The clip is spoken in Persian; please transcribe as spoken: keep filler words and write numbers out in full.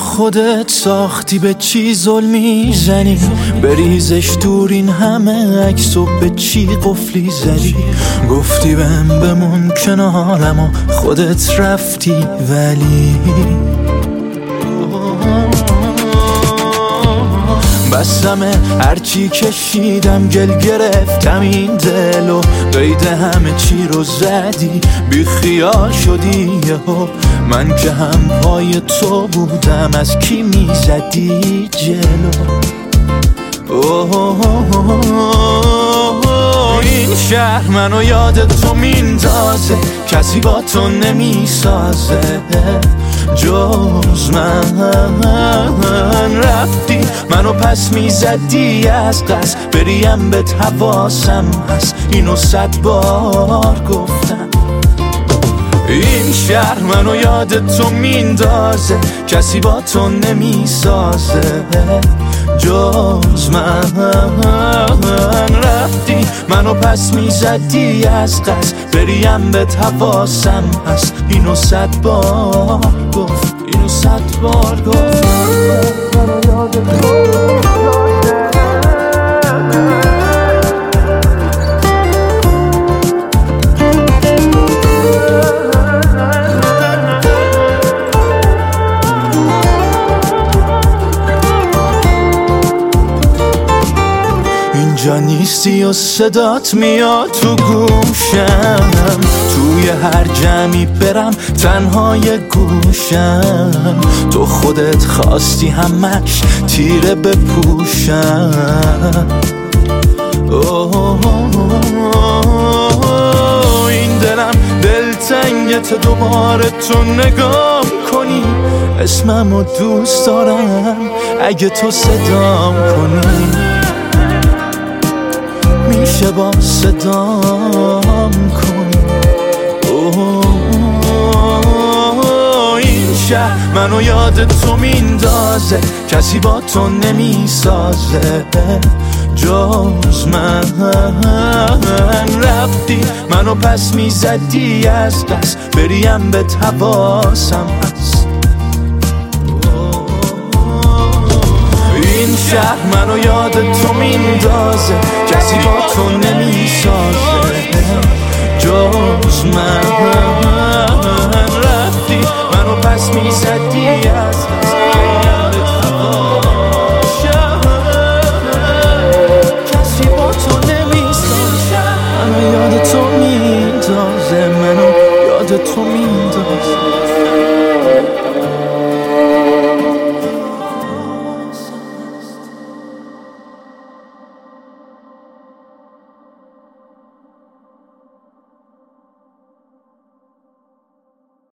خودت ساختی به چی ظلمی زنی، بریزش دور این همه عکس و به چی قفلی زدی. گفتی بهم بمون کنارم و خودت رفتی ولی بسمه هرچی کشیدم گل گرفتم این دل و قید همه چی رو زدی. بی خیال شدی یهو من که هم پای تو بودم از کی میزدی جلو. این شهر منو یاد تو میندازه، کسی با تو نمیسازه جز من. رفتی منو پس میزدی از قصد، بریم به حواسم هست اینو صد بار گفتم. این شهر منو یاد تو میندازه، کسی با تو نمیسازه جز من. رفتی منو پس میزدی از قصد، بریم به حواسم هست اینو صد بار گفت، اینو صد بار گفت. اینجا نیستی و صدات میاد تو گوشم، توی هر جمعی برم تنهای گوشم. تو خودت خواستی همش تیره بپوشم. این دلم دلتنگت دوباره تو نگام کنی، اسممو دوست دارم اگه تو صدام کنی. میشه با صدام کنی. این شهر منو یاد تو میندازه، کسی با تو نمیسازه جز من. رفتی منو پس میزدی از قصد، بریم به حواسم هست. این شهر منو یاد تو میندازه، کسی با تو نمیسازه